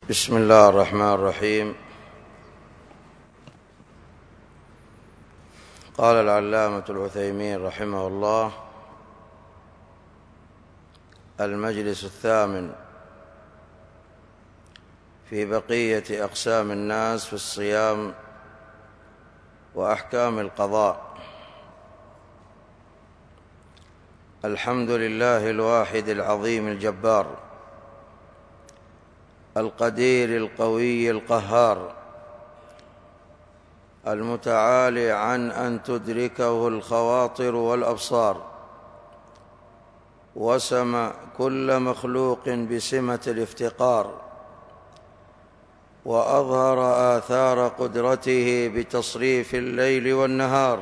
بسم الله الرحمن الرحيم. قال العلامة العثيمين رحمه الله: المجلس الثامن في بقية أقسام الناس في الصيام وأحكام القضاء. الحمد لله الواحد العظيم الجبار القدير القوي القهار، المتعالي عن أن تدركه الخواطر والأبصار، وسم كل مخلوق بسمة الافتقار، وأظهر آثار قدرته بتصريف الليل والنهار،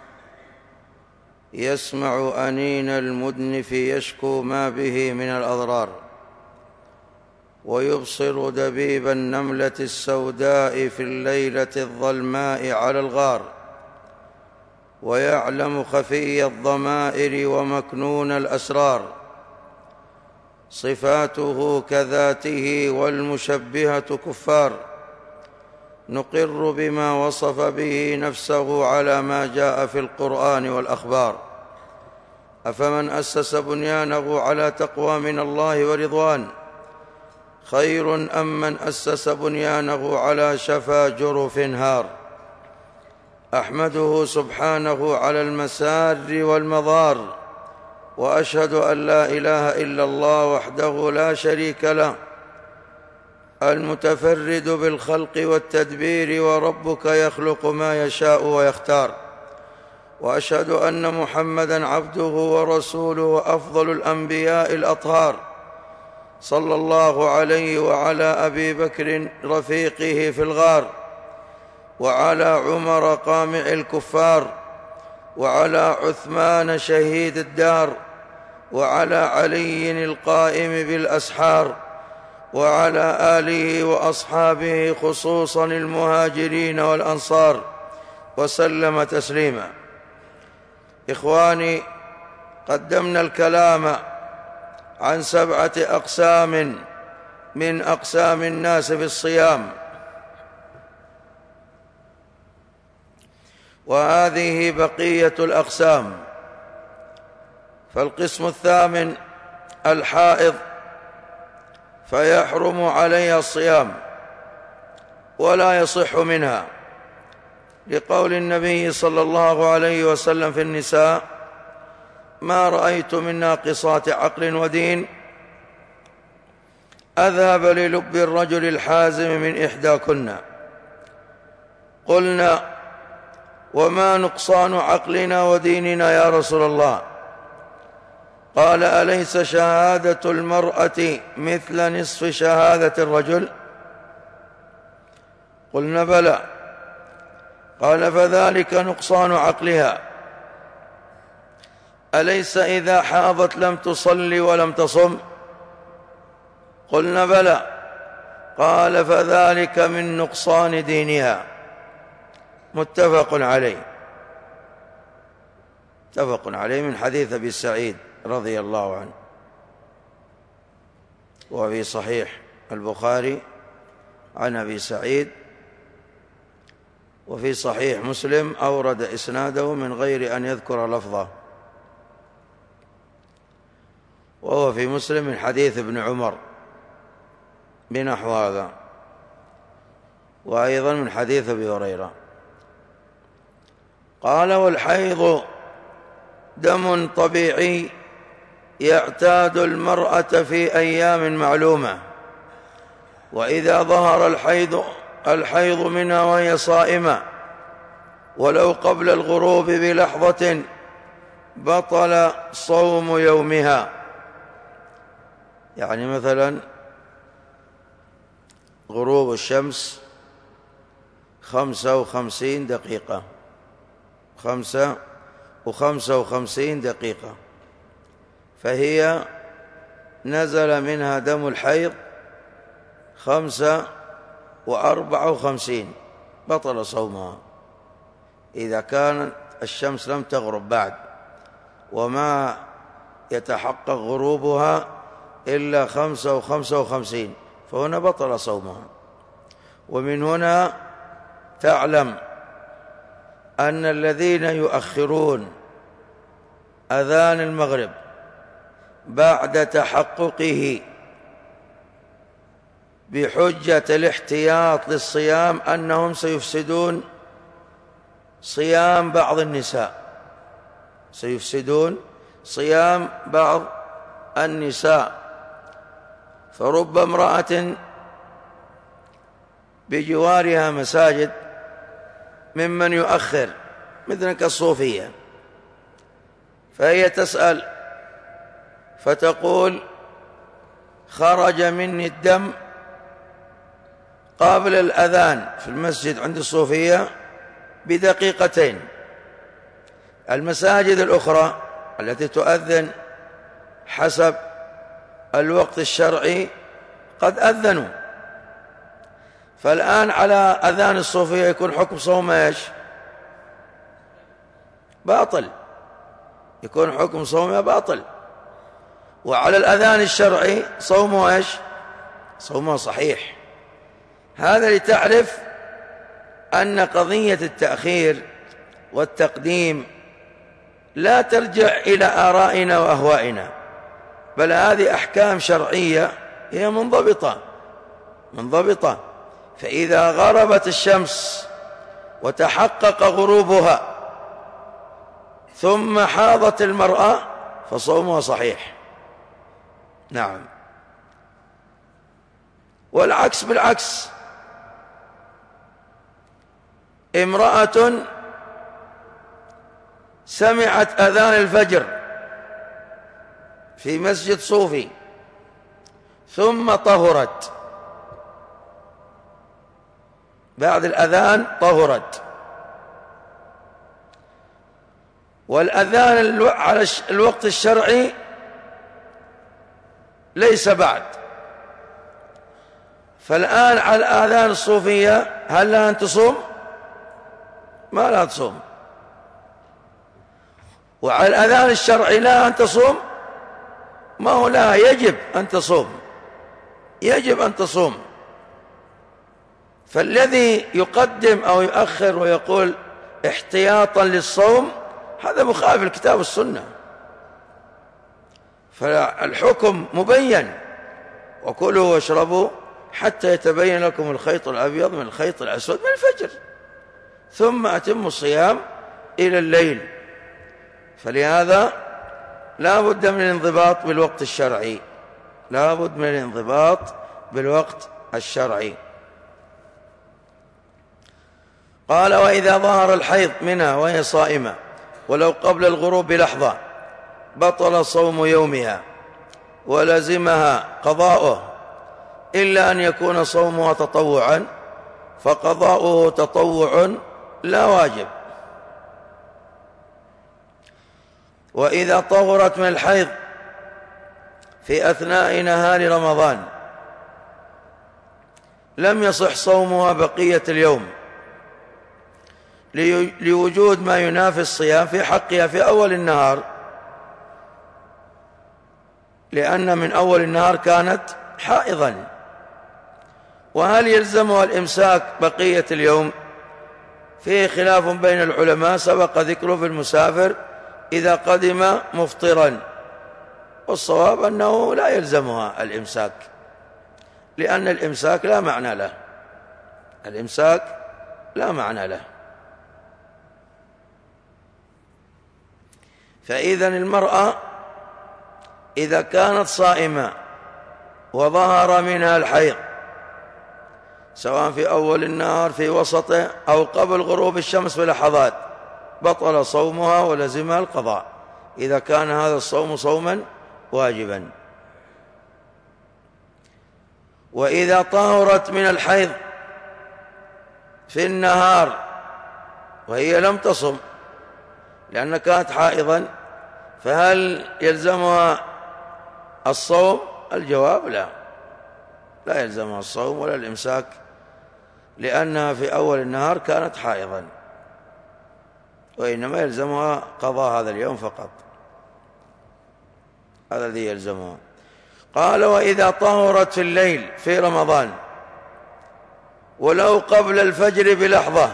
يسمع أنين المدنف يشكو ما به من الأضرار، ويبصر دبيب النملة السوداء في الليلة الظلماء على الغار، ويعلم خفي الضمائر ومكنون الأسرار. صفاته كذاته والمشبهة كفار، نقر بما وصف به نفسه على ما جاء في القرآن والأخبار. أفمن أسس بنيانه على تقوى من الله ورضوان خير أم من أسس بنيانه على شفا جرف هار. أحمده سبحانه على المسار والمضار، وأشهد أن لا إله إلا الله وحده لا شريك له، المتفرد بالخلق والتدبير، وربك يخلق ما يشاء ويختار. وأشهد أن محمدًا عبده ورسوله وأفضل الأنبياء الأطهار، صلى الله عليه وعلى أبي بكر رفيقه في الغار، وعلى عمر قامع الكفار، وعلى عثمان شهيد الدار، وعلى علي القائم بالأسحار، وعلى آله وأصحابه خصوصا المهاجرين والأنصار، وسلم تسليما. إخواني، قدمنا الكلام عن 7 أقسام من أقسام الناس في الصيام، وهذه بقية الأقسام. فالقسم الثامن الحائض، فيحرم عليها الصيام ولا يصح منها، لقول النبي صلى الله عليه وسلم في النساء: ما رأيت من ناقصات عقل ودين أذهب للب الرجل الحازم من إحداكن. قلنا: وما نقصان عقلنا وديننا يا رسول الله؟ قال: أليس شهادة المرأة مثل نصف شهادة الرجل؟ قلنا: بلى. قال: فذلك نقصان عقلها. أليس إذا حاضت لم تصلي ولم تصم؟ قلنا: بلى. قال: فذلك من نقصان دينها. متفق عليه من حديث أبي سعيد رضي الله عنه، وفي صحيح البخاري عن أبي سعيد، وفي صحيح مسلم أورد إسناده من غير أن يذكر لفظه، وهو في مسلم من حديث ابن عمر بنحو هذا، وأيضا من حديث أبي هريرة. قال: والحيض دم طبيعي يعتاد المرأة في أيام معلومة، وإذا ظهر الحيض منها وهي صائمة ولو قبل الغروب بلحظة بطل صوم يومها. يعني مثلا غروب الشمس 55 دقيقة، 55 دقيقة، فهي نزل منها دم الحيض 55، بطل صومها إذا كانت الشمس لم تغرب بعد، وما يتحقق غروبها إلا 55، فهنا بطل صومها. ومن هنا تعلم أن الذين يؤخرون أذان المغرب بعد تحققه بحجة الاحتياط للصيام أنهم سيفسدون صيام بعض النساء، سيفسدون صيام بعض النساء. فرب امرأة بجوارها مساجد ممن يؤخر مثل الصوفية، فهي تسأل فتقول: خرج مني الدم قبل الأذان في المسجد عند الصوفية بدقيقتين. المساجد الأخرى التي تؤذن حسب الوقت الشرعي قد أذنوا، فالآن على أذان الصوفية يكون حكم صوم إيش؟ باطل، يكون حكم صومها باطل. وعلى الأذان الشرعي صومه إيش؟ صومه صحيح. هذا لتعرف أن قضية التأخير والتقديم لا ترجع إلى آرائنا وأهوائنا، بل هذه أحكام شرعية هي منضبطة. فإذا غربت الشمس وتحقق غروبها ثم حاضت المرأة فصومها صحيح. نعم. والعكس بالعكس، امرأة سمعت أذان الفجر في مسجد صوفي ثم طهرت، بعد الأذان طهرت، والأذان على الوقت الشرعي ليس بعد، فالآن على الآذان الصوفية هل لها أن تصوم؟ ما لا تصوم. وعلى الأذان الشرعي لا أن تصوم؟ ما هو لا، يجب أن تصوم، يجب أن تصوم. فالذي يقدم أو يؤخر ويقول احتياطا للصوم هذا مخالف الكتاب والسنة. فالحكم مبين: وكلوا واشربوا حتى يتبين لكم الخيط الأبيض من الخيط الأسود من الفجر ثم أتموا الصيام إلى الليل. فلهذا لا بد من الانضباط بالوقت الشرعي، لا بد من الانضباط بالوقت الشرعي. قال: وإذا ظهر الحيض منها وهي صائمة ولو قبل الغروب بلحظة بطل صوم يومها ولزمها قضاؤه، إلا أن يكون صومها تطوعا فقضاؤه تطوع لا واجب. وإذا طهرت من الحيض في أثناء نهار رمضان لم يصح صومها بقية اليوم لوجود ما ينافي الصيام في حقها في أول النهار، لأن من أول النهار كانت حائضا. وهل يلزمها الإمساك بقية اليوم؟ فيه خلاف بين العلماء سبق ذكره في المسافر إذا قدم مفطرا، والصواب أنه لا يلزمها الإمساك، لأن الإمساك لا معنى له، الإمساك لا معنى له. فإذا المرأة إذا كانت صائمة وظهر منها الحيض سواء في أول النهار في وسطه أو قبل غروب الشمس بلحظات بطل صومها ولزمها القضاء إذا كان هذا الصوم صوما واجبا. وإذا طهرت من الحيض في النهار وهي لم تصم لأنها كانت حائضا فهل يلزمها الصوم؟ الجواب لا، لا يلزمها الصوم ولا الإمساك، لأنها في أول النهار كانت حائضا، وإنما يلزمها قضاء هذا اليوم فقط، هذا الذي يلزمها. قال: وإذا طهرت في الليل في رمضان ولو قبل الفجر بلحظة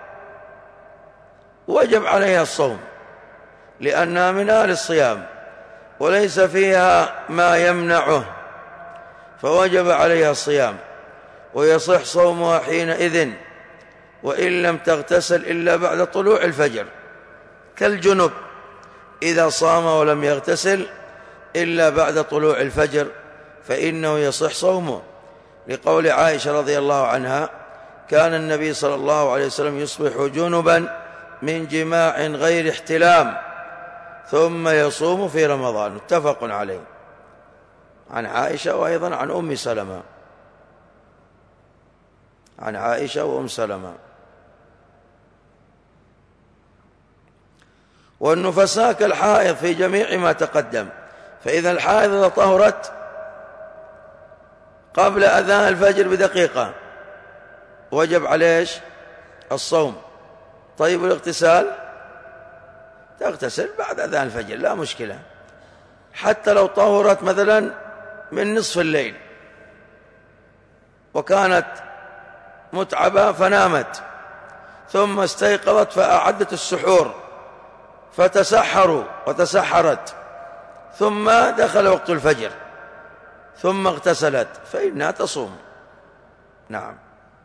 وجب عليها الصوم، لأنها من أهل الصيام وليس فيها ما يمنعه، فوجب عليها الصيام، ويصح صومها حينئذ وإن لم تغتسل إلا بعد طلوع الفجر، كالجنب إذا صام ولم يغتسل إلا بعد طلوع الفجر فإنه يصح صومه، لقول عائشة رضي الله عنها: كان النبي صلى الله عليه وسلم يصبح جنبا من جماع غير احتلام ثم يصوم في رمضان. متفق عليه، عن عائشة وأيضا عن أم سلمة، عن عائشة وأم سلمة. والنفساء كالحائض في جميع ما تقدم، فإذا الحائض إذا طهرت قبل أذان الفجر بدقيقة وجب عليه الصوم. طيب الاغتسال تغتسل بعد أذان الفجر لا مشكلة، حتى لو طهرت مثلا من نصف الليل وكانت متعبة فنامت ثم استيقظت فأعدت السحور فتسحروا وتسحرت ثم دخل وقت الفجر ثم اغتسلت فإنها تصوم. نعم.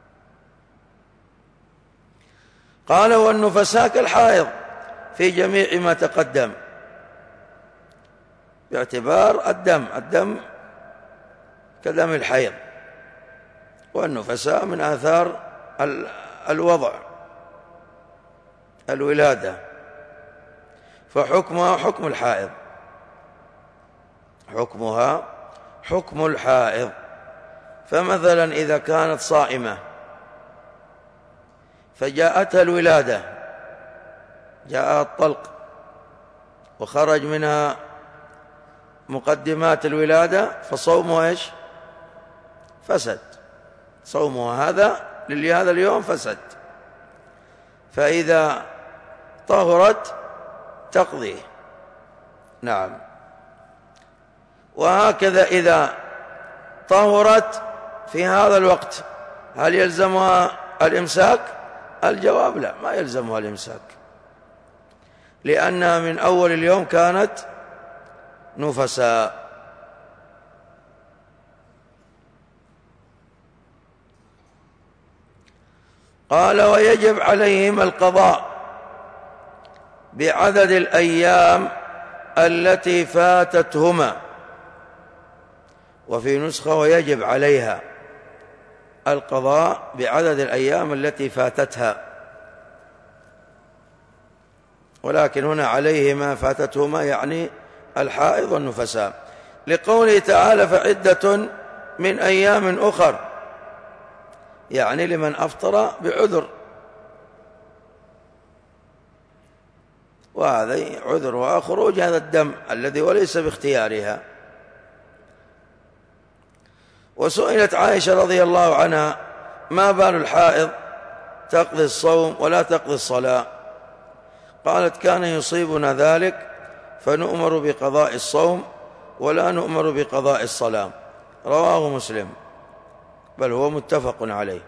قال: والنفساء كالحائض في جميع ما تقدم، باعتبار الدم كدم الحيض، والنفساء من آثار الوضع الولادة، فحكمها حكم الحائض، حكمها حكم الحائض. فمثلا إذا كانت صائمة فجاءتها الولادة، جاء الطلق وخرج منها مقدمات الولادة، فصومها إيش؟ فسد، صومها هذا اليوم فسد. فإذا طهرت تقضي. نعم. وهكذا إذا طهرت في هذا الوقت هل يلزمها الإمساك؟ الجواب لا، ما يلزمها الإمساك، لأنها من أول اليوم كانت نفساء. قال: ويجب عليهم القضاء بعدد الأيام التي فاتتهما، وفي نسخة: ويجب عليها القضاء بعدد الأيام التي فاتتها، ولكن هنا عليهما فاتتهما يعني الحائض والنفساء، لقوله تعالى: فعدة من أيام أخر، يعني لمن أفطر بعذر، وهذا عذر خروج هذا الدم الذي وليس باختيارها. وسئلت عائشة رضي الله عنها: ما بال الحائض تقضي الصوم ولا تقضي الصلاة؟ قالت: كان يصيبنا ذلك فنؤمر بقضاء الصوم ولا نؤمر بقضاء الصلاة. رواه مسلم، بل هو متفق عليه،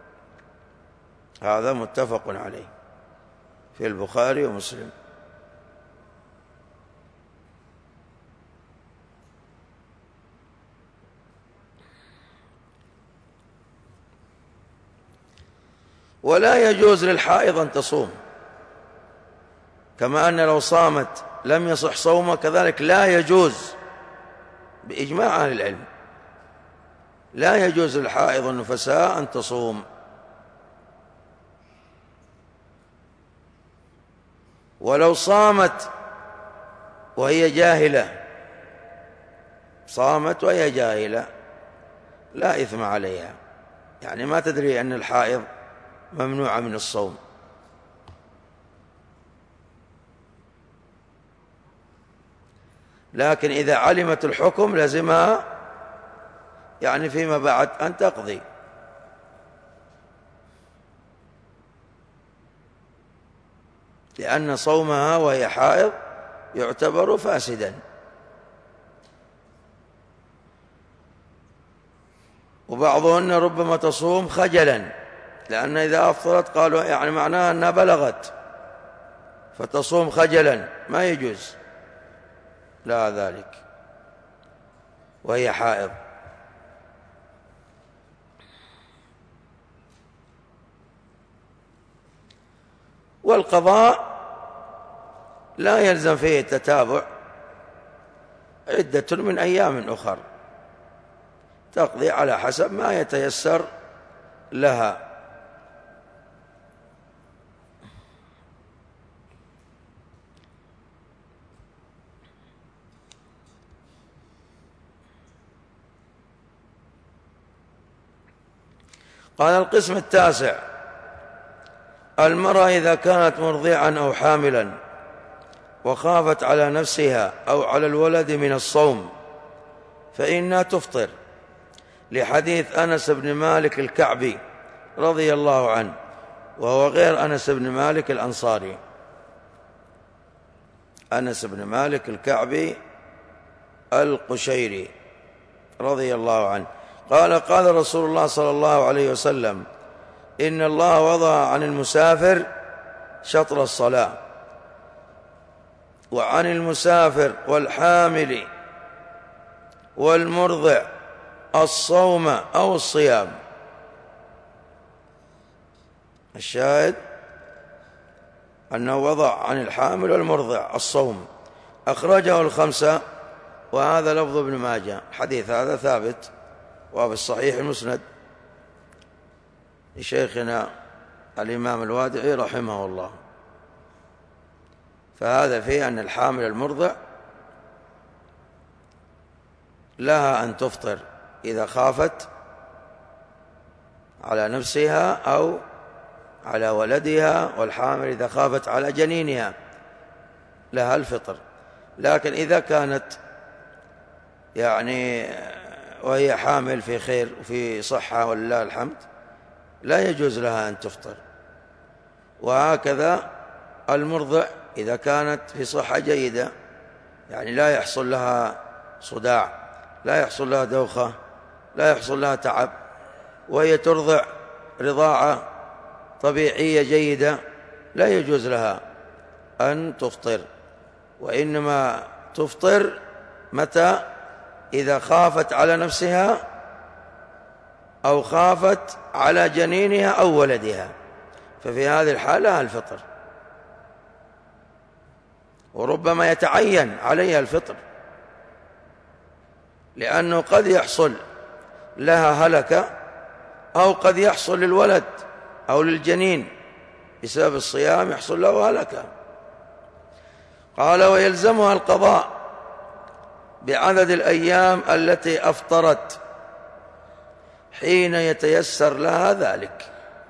هذا متفق عليه في البخاري ومسلم. ولا يجوز للحائض أن تصوم، كما أن لو صامت لم يصح صومها، كذلك لا يجوز بإجماع أهل العلم، لا يجوز للحائض والنفساء أن تصوم. ولو صامت وهي جاهلة، صامت وهي جاهلة لا إثم عليها، يعني ما تدري أن الحائض ممنوعة من الصوم. لكن إذا علمت الحكم لزمها يعني فيما بعد أن تقضي. لأن صومها وهي حائض يعتبر فاسدا. وبعضهن ربما تصوم خجلا، لأن إذا أفطرت قالوا يعني معناها أنها بلغت فتصوم خجلا، ما يجوز لا ذلك وهي حائض. والقضاء لا يلزم فيه التتابع، عدة من أيام أخر تقضي على حسب ما يتيسر لها. قال القسم التاسع: المرأة إذا كانت مرضعا أو حاملا وخافت على نفسها أو على الولد من الصوم فإنها تفطر، لحديث أنس بن مالك الكعبي رضي الله عنه، وهو غير أنس بن مالك الأنصاري. أنس بن مالك الكعبي القشيري رضي الله عنه قال: قال رسول الله صلى الله عليه وسلم: إن الله وضع عن المسافر شطر الصلاة، وعن المسافر والحامل والمرضع الصوم أو الصيام. الشاهد أنه وضع عن الحامل والمرضع الصوم. أخرجه الخمسة، وهذا لفظ ابن ماجه. الحديث هذا ثابت وفي الصحيح المسند لشيخنا الإمام الوادعي رحمه الله. فهذا فيه أن الحامل المرضع لها أن تفطر إذا خافت على نفسها أو على ولدها، والحامل إذا خافت على جنينها لها الفطر. لكن إذا كانت يعني وهي حامل في خير وفي صحة ولله الحمد لا يجوز لها أن تفطر. وهكذا المرضع إذا كانت في صحة جيدة، يعني لا يحصل لها صداع، لا يحصل لها دوخة، لا يحصل لها تعب، وهي ترضع رضاعة طبيعية جيدة، لا يجوز لها أن تفطر. وإنما تفطر متى؟ إذا خافت على نفسها أو خافت على جنينها أو ولدها، ففي هذه الحالة الفطر، وربما يتعين عليها الفطر، لأنه قد يحصل لها هلكة، أو قد يحصل للولد أو للجنين بسبب الصيام يحصل له هلكة. قال: ويلزمها القضاء بعدد الأيام التي أفطرت حين يتيسر لها ذلك.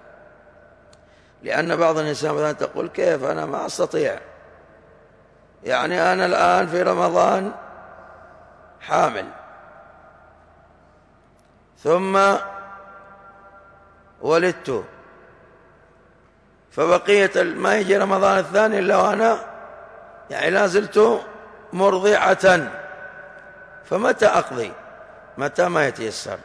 لأن بعض النساء مثلا تقول: كيف أنا ما أستطيع، يعني أنا الآن في رمضان حامل، ثم ولدت، فبقية ما يجي رمضان الثاني إلا وأنا يعني لا زلت مرضعة، فمتى أقضي؟ متى ما يتيسر.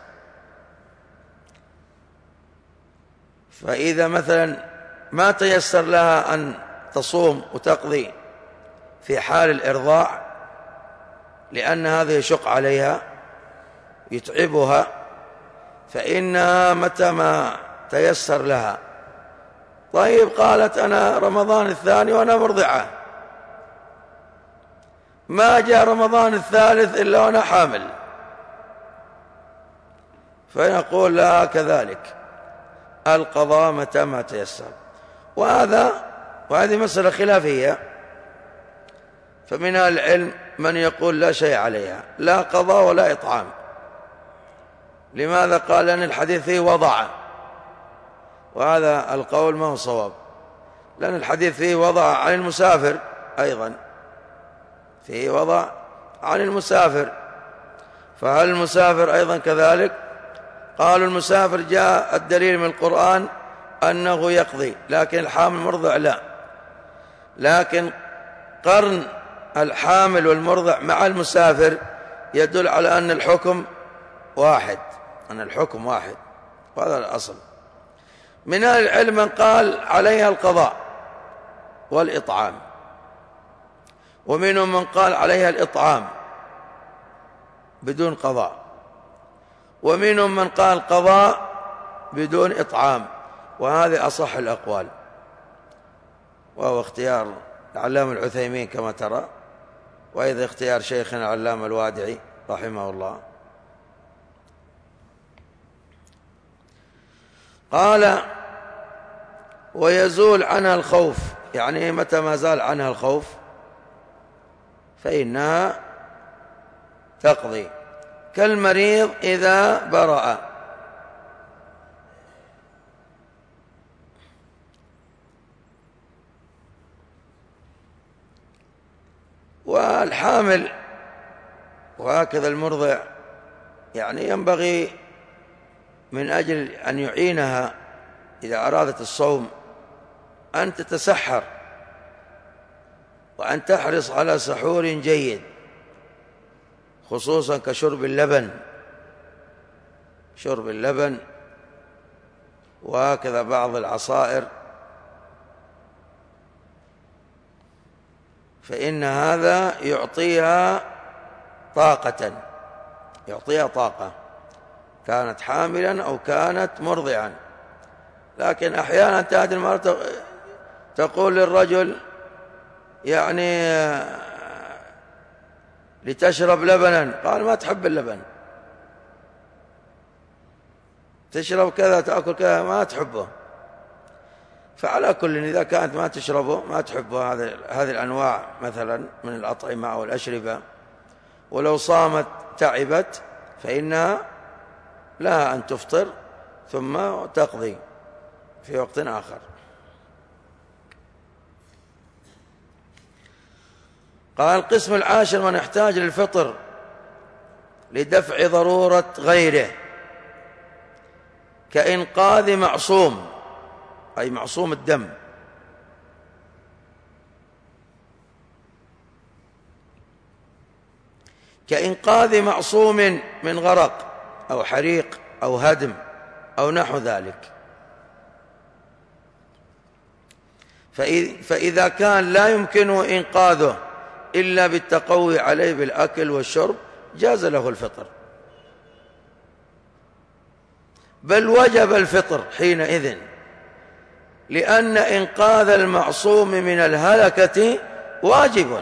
فإذا مثلا ما تيسر لها أن تصوم وتقضي في حال الإرضاع، لأن هذا يشق عليها يتعبها، فإنها متى ما تيسر لها. طيب، قالت: أنا رمضان الثاني وأنا مرضعة، ما جاء رمضان الثالث إلا وأنا حامل، فنقول لها كذلك القضاء متى ما تيسر. وهذه مسألة خلافية، فمن أهل العلم من يقول لا شيء عليها، لا قضاء ولا إطعام. لماذا؟ قال: لأن الحديث فيه وضع، وهذا القول ما هو صواب، لأن الحديث فيه وضع عن المسافر، أيضا فيه وضع عن المسافر، فهل المسافر أيضا كذلك؟ قالوا: المسافر جاء الدليل من القرآن أنه يقضي، لكن الحامل المرضع لا. لكن قرن الحامل والمرضع مع المسافر يدل على أن الحكم واحد، أن الحكم واحد، وهذا الأصل. من أهل العلم من قال عليها القضاء والإطعام، ومنهم من قال عليها الإطعام بدون قضاء، ومنهم من قال قضاء بدون إطعام، وهذا أصح الأقوال، وهو اختيار العلامة العثيمين كما ترى، وأيضا اختيار شيخنا العلامة الوادعي رحمه الله. قال ويزول عنها الخوف، يعني متى ما زال عنها الخوف فإنها تقضي، كالمريض إذا برأ. والحامل وهكذا المرضع يعني ينبغي من أجل أن يعينها إذا أرادت الصوم أن تتسحر، وأن تحرص على سحور جيد، خصوصا كشرب اللبن، شرب اللبن، وهكذا بعض العصائر، فإن هذا يعطيها طاقة، يعطيها طاقة، كانت حاملا أو كانت مرضعا. لكن أحيانا تأتي المرأة تقول للرجل يعني لتشرب لبنا، قال ما تحب اللبن، تشرب كذا تأكل كذا ما تحبه. فعلى كل إذا كانت ما تشربه ما تحبه هذه الأنواع مثلا من الأطعمة أو الأشربة، ولو صامت تعبت، فإنها لها أن تفطر ثم تقضي في وقت آخر. قال القسم العاشر من يحتاج للفطر لدفع ضرورة غيره، كإنقاذ معصوم، أي معصوم الدم، كإنقاذ معصوم من غرق أو حريق أو هدم أو نحو ذلك. فإذا كان لا يمكنه إنقاذه إلا بالتقوي عليه بالأكل والشرب جاز له الفطر، بل وجب الفطر حينئذ، لأن إنقاذ المعصوم من الهلكة واجب،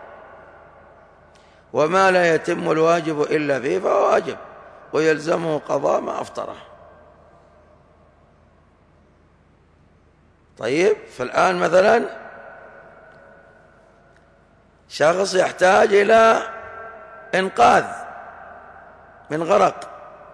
وما لا يتم الواجب إلا به فهو واجب، ويلزمه قضاء ما أفطره. طيب، فالآن مثلا شخص يحتاج إلى إنقاذ من غرق،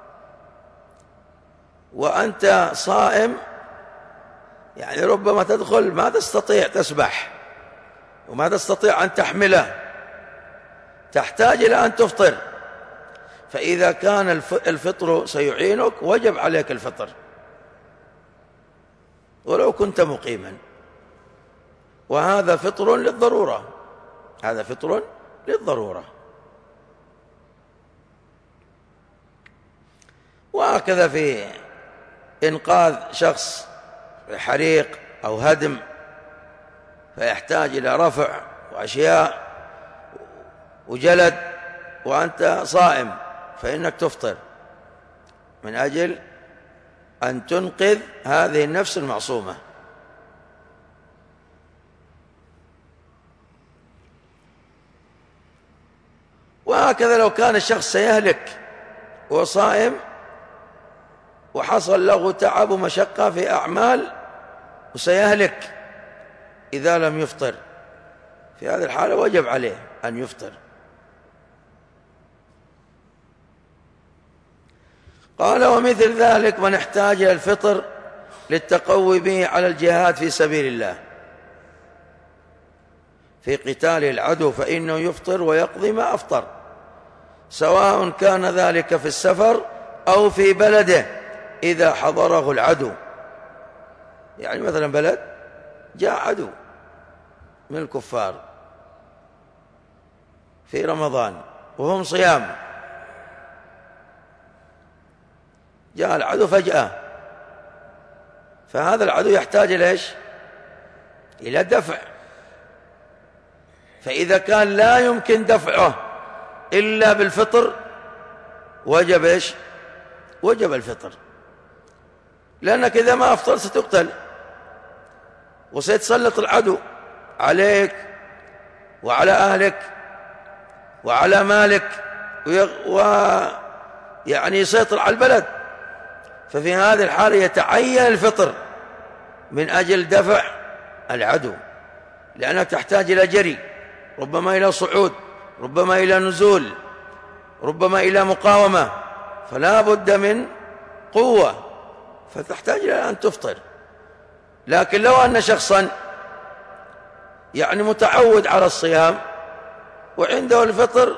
وأنت صائم، يعني ربما تدخل ما تستطيع تسبح وما تستطيع أن تحمله، تحتاج إلى أن تفطر، فإذا كان الفطر سيعينك وجب عليك الفطر ولو كنت مقيما، وهذا فطر للضرورة، هذا فطر للضرورة. وهكذا في إنقاذ شخص حريق أو هدم فيحتاج إلى رفع وأشياء وجلد وأنت صائم، فإنك تفطر من أجل أن تنقذ هذه النفس المعصومة. وهكذا لو كان الشخص سيهلك وصائم وحصل له تعب ومشقة في أعمال وسيهلك إذا لم يفطر، في هذه الحالة وجب عليه أن يفطر. قال ومثل ذلك من احتاج إلى الفطر للتقوي به على الجهاد في سبيل الله في قتال العدو، فإنه يفطر ويقضي ما أفطر، سواء كان ذلك في السفر أو في بلده إذا حضره العدو. يعني مثلا بلد جاء عدو من الكفار في رمضان وهم صيام، جاء العدو فجأة، فهذا العدو يحتاج إلى إيش؟ إلى دفع. فإذا كان لا يمكن دفعه إلا بالفطر وجب إيش؟ وجب الفطر، لأنك إذا ما أفطرت ستقتل وسيتسلط العدو عليك وعلى أهلك وعلى مالك ويعني يسيطر على البلد. ففي هذه الحالة يتعين الفطر من أجل دفع العدو، لأنها تحتاج إلى جري، ربما إلى صعود، ربما إلى نزول، ربما إلى مقاومة، فلا بد من قوة، فتحتاج إلى أن تفطر. لكن لو أن شخصا يعني متعود على الصيام وعنده الفطر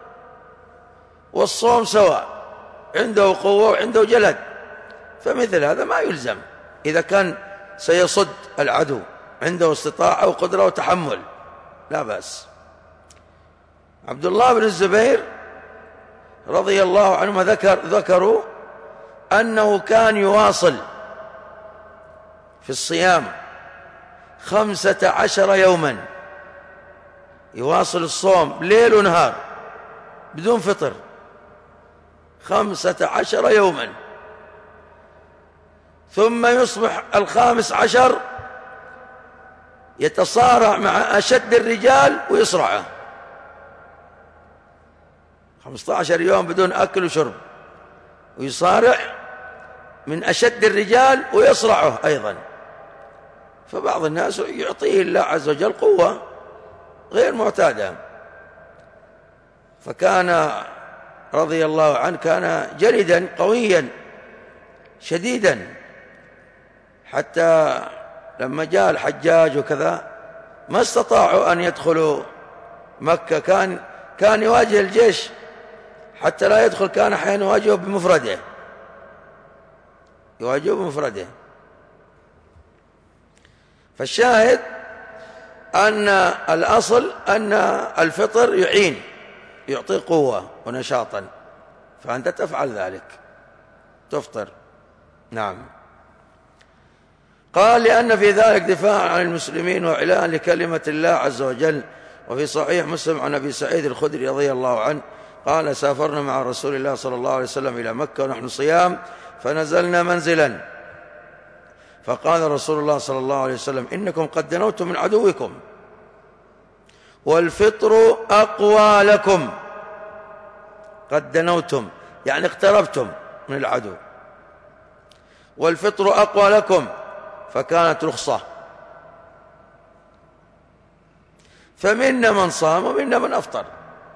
والصوم سواء، عنده قوة وعنده جلد، فمثل هذا ما يلزم إذا كان سيصد العدو، عنده استطاعة وقدرة وتحمل لا بأس. عبد الله بن الزبير رضي الله عنهما ذكروا أنه كان يواصل في الصيام 15 يوما، يواصل الصوم ليل ونهار بدون فطر 15 يوما، ثم يصبح 15 يتصارع مع أشد الرجال ويصرعه. 15 يوم بدون أكل وشرب، ويصارع من أشد الرجال ويصرعه أيضا. فبعض الناس يعطيه الله عز وجل قوة غير معتادة. فكان رضي الله عنه كان جلدا قويا شديدا، حتى لما جاء الحجاج وكذا ما استطاعوا أن يدخلوا مكة، كان يواجه الجيش حتى لا يدخل، كان أحيانا يواجهه بمفرده، يواجهه بمفرده. فالشاهد أن الأصل أن الفطر يعطي قوة ونشاطا، فأنت تفعل ذلك، تفطر. نعم. قال لأن في ذلك دفاع عن المسلمين وإعلاء لكلمة الله عز وجل. وفي صحيح مسلم عن أبي سعيد الخدري رضي الله عنه قال: سافرنا مع رسول الله صلى الله عليه وسلم إلى مكة ونحن صيام، فنزلنا منزلا، فقال رسول الله صلى الله عليه وسلم: إنكم قد دنوتم من عدوكم، والفطر أقوى لكم. قد دنوتم يعني اقتربتم من العدو، والفطر أقوى لكم، فكانت رخصة. فمنا من صام ومنا من أفطر،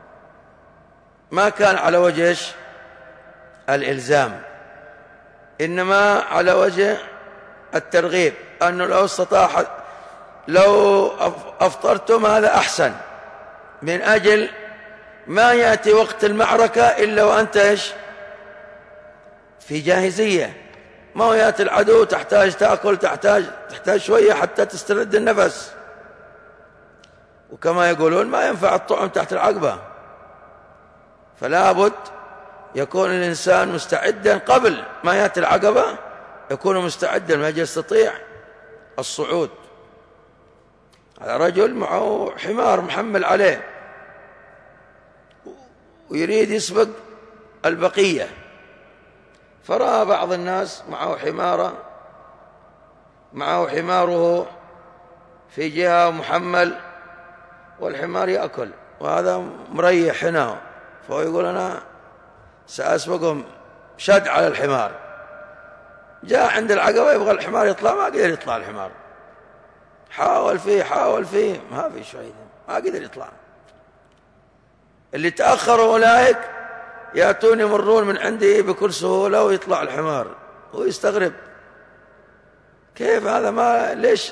ما كان على وجه الإلزام، إنما على وجه الترغيب، أنه لو أفطرتم هذا أحسن، من أجل ما يأتي وقت المعركة إلا وأنت في جاهزية. ما هو يأتي العدو تحتاج تأكل، تحتاج شوية حتى تسترد النفس، وكما يقولون ما ينفع الطعم تحت العقبة، فلا بد يكون الإنسان مستعدا قبل ما يأتي العقبة، يكون مستعدا ما يستطيع الصعود. هذا رجل معه حمار محمل عليه ويريد يسبق البقية، فرأى بعض الناس معه حماره في جهة محمل والحمار يأكل، وهذا مريح هنا، فهو يقول: أنا سأسبقهم شد على الحمار. جاء عند العقبة يبغى الحمار يطلع، ما قدر يطلع الحمار، حاول فيه ما في شيء، ما قدر يطلع. اللي تأخروا أولئك يأتون يمرون من عندي بكل سهولة ويطلع الحمار، ويستغرب كيف هذا، ما ليش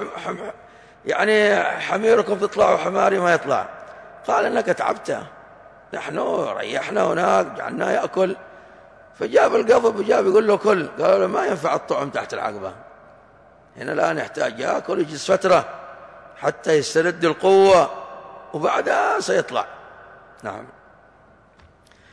يعني حميركم تطلع وحماري ما يطلع؟ قال: إنك تعبته، نحن ريحنا هناك جعلناه يأكل. فجاب القضب وجاب يقول له كل، قالوا له: ما ينفع الطعم تحت العقبة، هنا الآن يحتاج يأكل ويجلس فترة حتى يسترد القوة وبعدها سيطلع. نعم.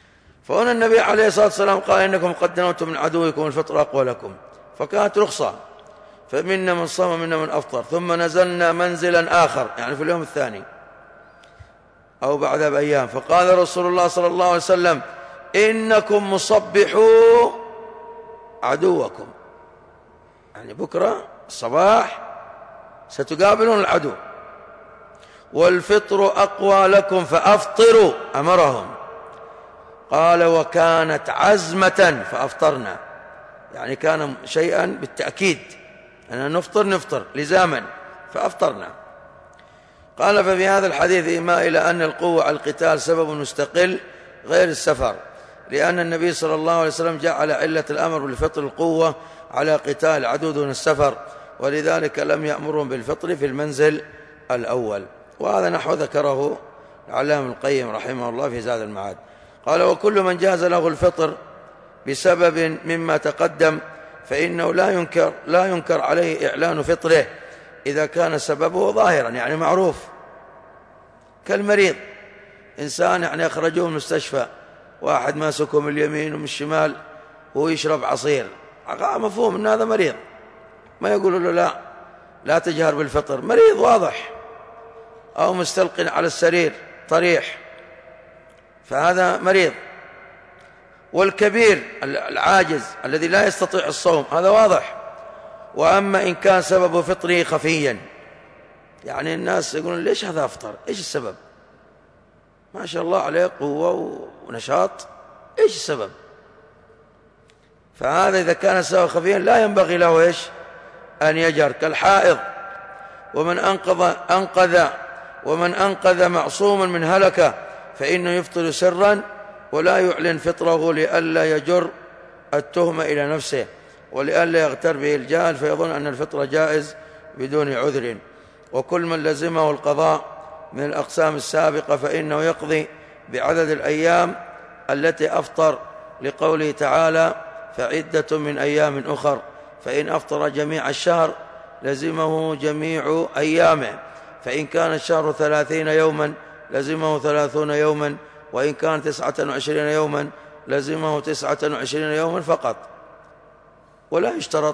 فهنا النبي عليه الصلاة والسلام قال إنكم قد دنوتم من عدوكم الفطر أقوى لكم، فكانت رخصة، فمنا من صام ومنا من أفطر. ثم نزلنا منزلا آخر، يعني في اليوم الثاني أو بعدها بأيام، فقال رسول الله صلى الله عليه وسلم إنكم مصبحوا عدوكم، يعني بكرة الصباح ستقابلون العدو، والفطر أقوى لكم فأفطروا، أمرهم. قال وكانت عزمة فأفطرنا، يعني كان شيئا بالتأكيد أننا نفطر لزاما، فأفطرنا. قال ففي هذا الحديث إيماء إلى أن القوة على القتال سبب مستقل غير السفر، لأن النبي صلى الله عليه وسلم جعل علة الأمر بالفطر القوة على قتال العدو دون السفر، ولذلك لم يأمرهم بالفطر في المنزل الأول. وهذا نحو ذكره العلامة القيم رحمه الله في زاد المعاد. قال وكل من جاز له الفطر بسبب مما تقدم فإنه لا ينكر عليه إعلان فطره إذا كان سببه ظاهرا، يعني معروف، كالمريض، إنسان يعني أخرجوه من المستشفى، واحد ماسكه من اليمين ومن الشمال وهو يشرب عصير، مفهوم أن هذا مريض، ما يقولوا له لا تجهر بالفطر، مريض واضح، أو مستلقٍ على السرير طريح، فهذا مريض. والكبير العاجز الذي لا يستطيع الصوم هذا واضح. وأما إن كان سبب فطره خفيا، يعني الناس يقولون ليش هذا أفطر، إيش السبب، ما شاء الله عليه قوة ونشاط، إيش السبب؟ فهذا إذا كان سبب خفيا لا ينبغي له إيش أن يجهر، كالحائض، ومن أنقذ معصوما من هلكة فإنه يفطر سرا ولا يعلن فطره لئلا يجر التهمة إلى نفسه، ولئلا يغتر به الجاهل فيظن أن الفطر جائز بدون عذر. وكل من لزمه القضاء من الأقسام السابقة فإنه يقضي بعدد الأيام التي أفطر، لقوله تعالى فعدة من أيام أخر، فإن أفطر جميع الشهر لزمه جميع أيامه، فإن كان الشهر 30 يوما لزمه 30 يوما، وإن كان 29 يوما لزمه 29 يوما فقط، ولا يشترط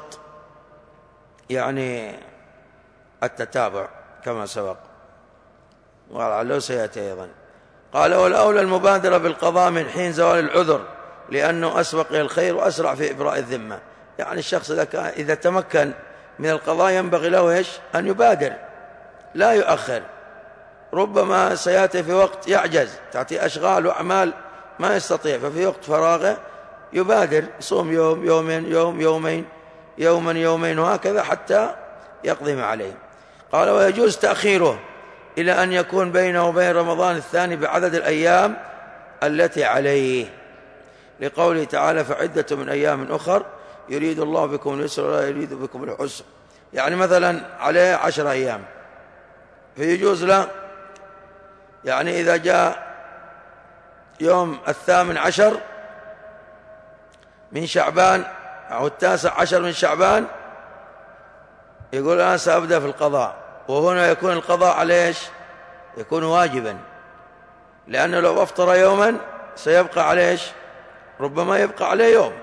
يعني التتابع كما سبق ولعله سيأتي أيضا. قال والأولى المبادرة بالقضاء من حين زوال العذر، لأنه أسبق إلى الخير وأسرع في إبراء الذمة، يعني الشخص إذا تمكن من القضاء ينبغي له إيش أن يبادر لا يؤخر، ربما سيأتي في وقت يعجز، تأتي أشغال وأعمال ما يستطيع، ففي وقت فراغه يبادر، يصوم يوم يومين يومين يوما يومين وهكذا حتى يقضي ما عليه. قال ويجوز تأخيره إلى أن يكون بينه وبين رمضان الثاني بعدد الأيام التي عليه، لقوله تعالى فعدة من أيام أخر يريد الله بكم اليسر ولا يريد بكم العسر، يعني مثلا عليه 10 أيام فيجوز له، يعني إذا جاء يوم 18 من شعبان أو 19 من شعبان يقول أنا سأبدأ في القضاء، وهنا يكون القضاء عليه إيش؟ يكون واجبا، لأنه لو أفطر يوما سيبقى عليه إيش؟ ربما يبقى عليه يوم.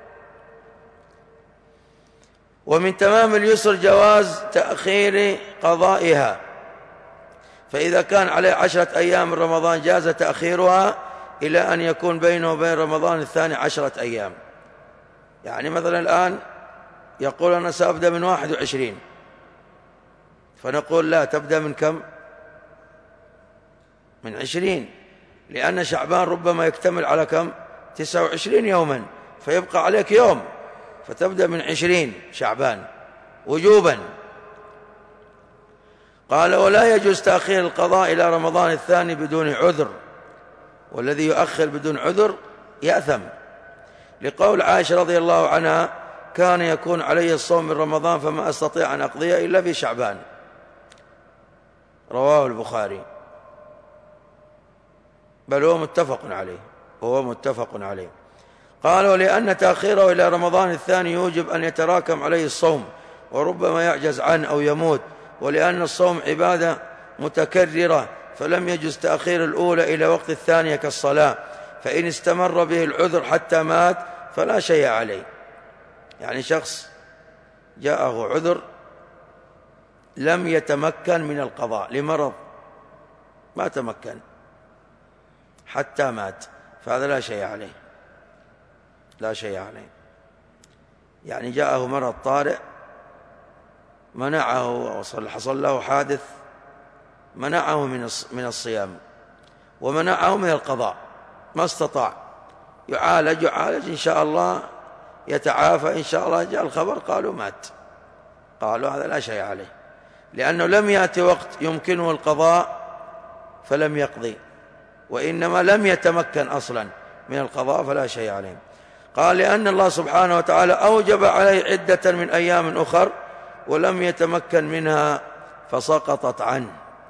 ومن تمام اليسر جواز تأخير قضائها، فإذا كان عليه 10 أيام من رمضان جاز تأخيرها إلى أن يكون بينه وبين رمضان الثاني 10 أيام، يعني مثلا الآن يقول أنا سأبدأ من 21، فنقول لا، تبدأ من كم؟ من 20، لأن شعبان ربما يكتمل على كم؟ 29 يوما، فيبقى عليك يوم، فتبدأ من 20 شعبان وجوبا. قال ولا يجوز تأخير القضاء إلى رمضان الثاني بدون عذر، والذي يؤخر بدون عذر يأثم، لقول عائشة رضي الله عنها كان يكون علي الصوم من رمضان فما أستطيع أن أقضيه إلا في شعبان، رواه البخاري، بل هو متفق عليه. قال ولأن تأخيره إلى رمضان الثاني يوجب أن يتراكم عليه الصوم وربما يعجز عنه أو يموت، ولأن الصوم عبادة متكررة فلم يجوز تأخير الأولى إلى وقت الثانية كالصلاة، فإن استمر به العذر حتى مات فلا شيء عليه. يعني شخص جاءه عذر لم يتمكن من القضاء لمرض، ما تمكن حتى مات، فهذا لا شيء عليه، لا شيء عليه. يعني جاءه مرض طارئ منعه، أو حصل له حادث منعه من الصيام ومنعه من القضاء، ما استطاع، يعالج إن شاء الله يتعافى إن شاء الله، جاء الخبر قالوا مات، قالوا هذا لا شيء عليه، لأنه لم يأتي وقت يمكنه القضاء فلم يقضي، وإنما لم يتمكن أصلا من القضاء فلا شيء عليه. قال لأن الله سبحانه وتعالى أوجب عليه عدة من أيام أخر ولم يتمكن منها فسقطت عنه،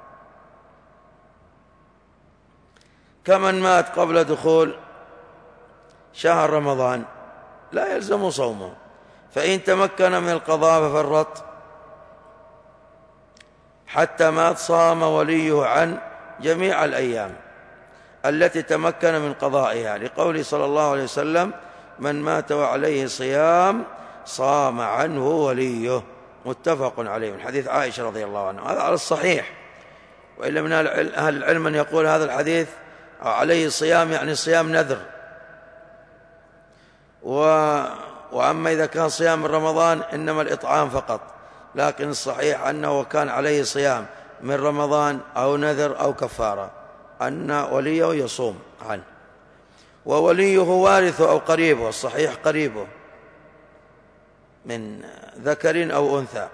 كمن مات قبل دخول شهر رمضان لا يلزم صومه، فإن تمكن من القضاء ففرط حتى مات صام وليه عن جميع الأيام التي تمكن من قضائها، لقوله صلى الله عليه وسلم: من مات وعليه صيام صام عنه وليه، متفق عليه، من حديث عائشة رضي الله عنها. هذا على الصحيح، وإلا من أهل العلم من يقول هذا الحديث عليه صيام يعني صيام نذر، وأما إذا كان صيام من رمضان إنما الإطعام فقط، لكن الصحيح أنه كان عليه صيام من رمضان أو نذر أو كفارة، أن وليه يصوم عنه، ووليه وارثه أو قريبه، الصحيح قريبه من ذكر أو أنثى.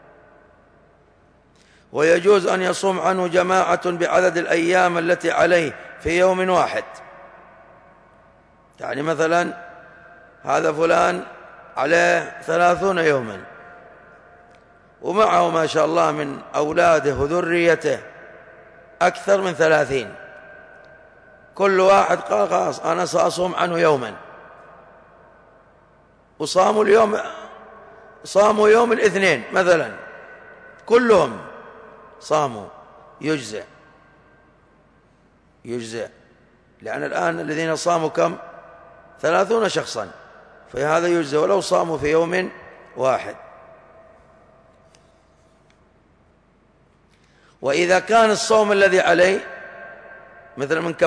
ويجوز أن يصوم عنه جماعة بعدد الأيام التي عليه في يوم واحد، يعني مثلا هذا فلان عليه 30 يوما ومعه ما شاء الله من أولاده وذريته أكثر من 30، كل واحد قال خلاص أنا سأصوم عنه يوما، صاموا يوم الاثنين مثلا، كلهم صاموا، يجزئ، لأن الآن الذين صاموا كم؟ 30 شخصا، فهذا يجزئ ولو صاموا في يوم واحد. وإذا كان الصوم الذي عليه مثل من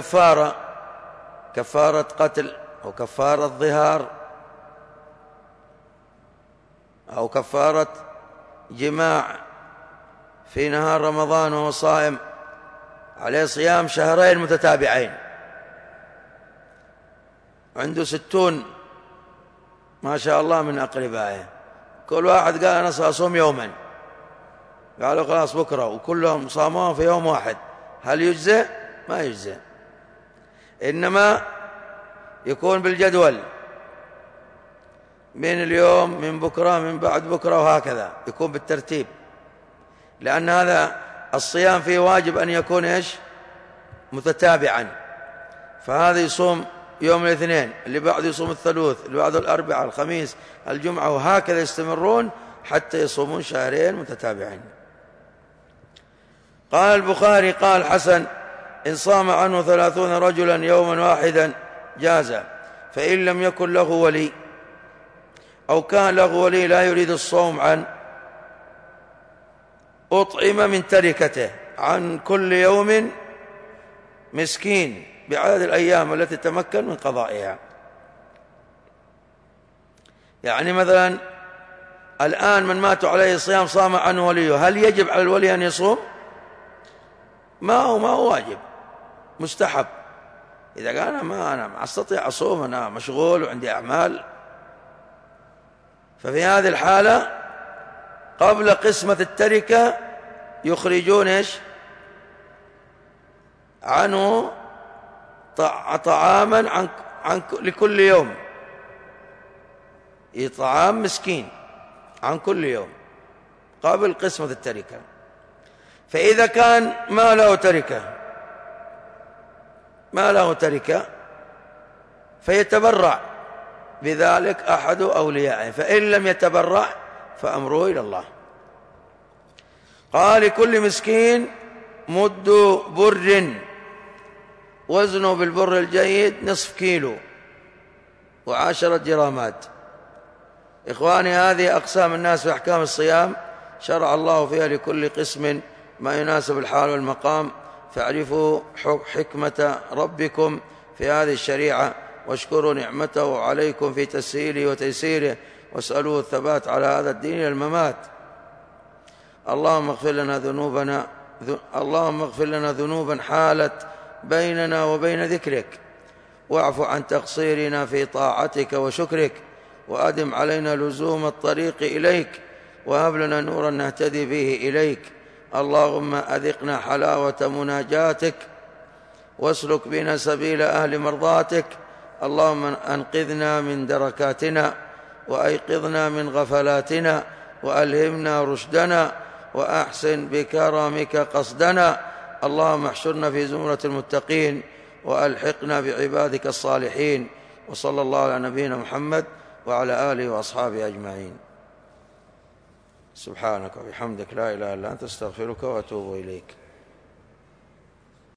كفارة قتل أو كفارة ظهار أو كفارة جماع في نهار رمضان وهو صائم، عليه صيام شهرين متتابعين، عنده 60 ما شاء الله من أقربائه، كل واحد قال أنا سأصوم يوما، قالوا خلاص بكرة، وكلهم صاموها في يوم واحد، هل يجزئ؟ ما يجزئ، إنما يكون بالجدول، من اليوم، من بكرة، من بعد بكرة، وهكذا يكون بالترتيب، لأن هذا الصيام فيه واجب أن يكون إيش؟ متتابعا، فهذا يصوم يوم الاثنين، اللي بعده يصوم الثلاث، اللي بعده الأربعاء، الخميس، الجمعة، وهكذا يستمرون حتى يصومون شهرين متتابعين. قال البخاري قال حسن: إن صام عنه 30 رجلا يوما واحدا جاز، فإن لم يكن له ولي أو كان له ولي لا يريد الصوم عنه أطعم من تركته عن كل يوم مسكين بعدد الأيام التي تمكن من قضائها. يعني مثلا الآن من مات عليه الصيام صام عنه وليه، هل يجب على الولي أن يصوم؟ ما هو واجب، مستحب. إذا قال أنا ما أستطيع أصوم، أنا مشغول وعندي أعمال، ففي هذه الحالة قبل قسمة التركة يخرجون إيش؟ عنه طعاما لكل يوم، إطعام مسكين عن كل يوم قبل قسمة التركة. فإذا كان ما له تركة فيتبرع بذلك أحد أوليائه، فإن لم يتبرع فأمره إلى الله. قال: لكل مسكين مد بر وزنه بالبر الجيد 0.5 كيلو و10 جرامات. إخواني، هذه أقسام الناس في أحكام الصيام، شرع الله فيها لكل قسم ما يناسب الحال والمقام، فاعرفوا حكمة ربكم في هذه الشريعة، واشكروا نعمته عليكم في تسهيله وتيسيره، واسألوه الثبات على هذا الدين إلى الممات. اللهم اغفر لنا ذنوبا حالت بيننا وبين ذكرك، واعف عن تقصيرنا في طاعتك وشكرك، وأدم علينا لزوم الطريق إليك، وهب لنا نورا نهتدي به إليك. اللهم أذقنا حلاوة مناجاتك، واسلك بنا سبيل أهل مرضاتك. اللهم أنقذنا من دركاتنا، وأيقظنا من غفلاتنا، وألهمنا رشدنا، وأحسن بكرمك قصدنا. اللهم احشرنا في زمرة المتقين، وألحقنا بعبادك الصالحين. وصلى الله على نبينا محمد وعلى آله وأصحابه أجمعين. سبحانك وبحمدك، لا إله إلا أنت، استغفرك وأتوب إليك.